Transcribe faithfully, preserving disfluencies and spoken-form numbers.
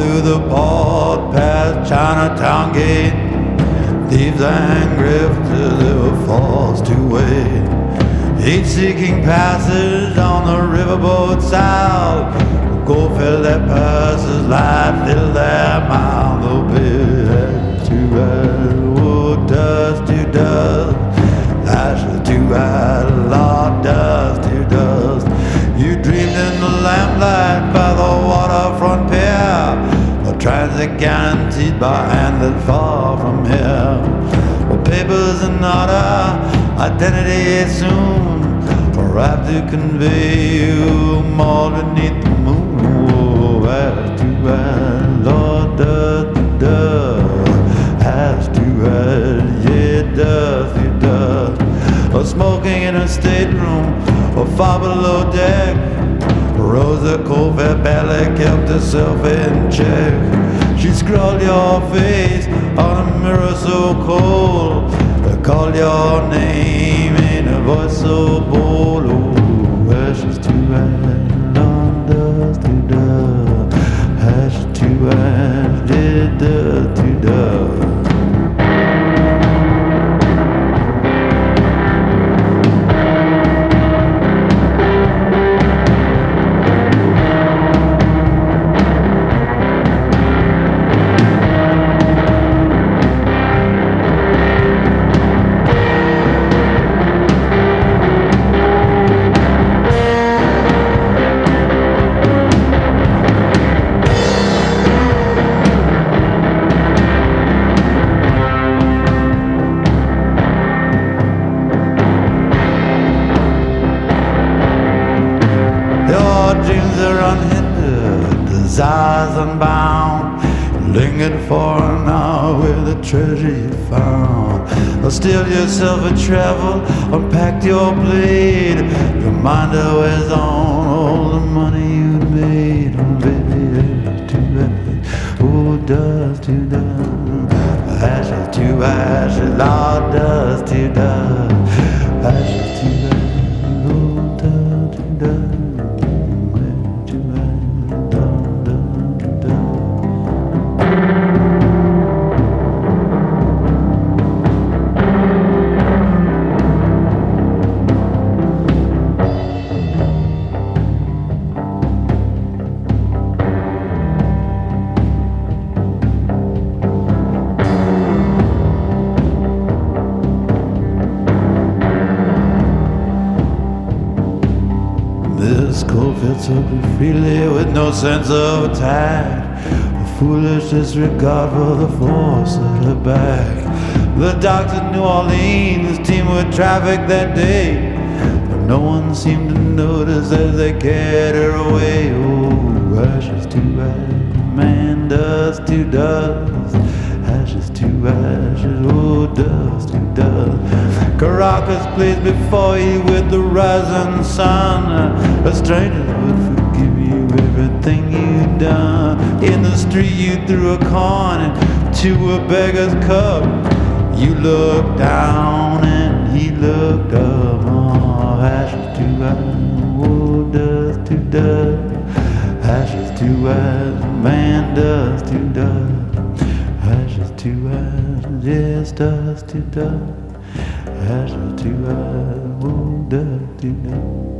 through the port, past Chinatown gate. Thieves and grifters, they were forced to wait. Each seeking passage on the riverboat south. Gold filled their purses, light filled their mouth. Oh, baby, ash to ash, oh, dust to dust. Ashes to ash, Lord, dust to dust. You dreamed in the lamplight by the waterfront pier, a transit guaranteed by hand that far from here. Well, papers in order, identity soon, for I have to convey you more beneath the moon. Oh, ash to ash, Lord, dust to dust. Ash to ash, yeah, dust to dust. Or smoking in a stateroom, or far below deck. Rosa Colfair barely kept herself in check. She scrawled your face on a mirror so cold. Called your name in a voice so bold. Oh, ashes to ash, Lord, dust to dust. Ashes to ash, yeah, dust to dust. Dreams are unhindered, desires unbound. Lingered for an hour with the treasure you found. Or steal yourself a travel, unpacked your blade. Your mind always on all the money you made. Oh, baby, ash to ash, oh, dust to dust. Ashes to ashes, Lord, dust to dust. Ashes to ashes, oh, dust to dust. This cold fits up freely with no sense of attack. A foolish disregard for the force at her back. The doctor in New Orleans team with traffic that day, but no one seemed to notice as they carried her away. Oh, ashes to ashes, man, dust to dust. Ashes to ashes, oh, dust to dust. Caracas plays before you with the rising sun. A stranger would forgive you everything you'd done. In the street you threw a coin into a beggar's cup. You looked down and he looked up. Oh, ashes to ashes, oh, dust to dust. Ashes to ashes, man, dust to dust. Ashes to ashes, yes, dust to dust. Ashes to ashes, oh, dust to dust.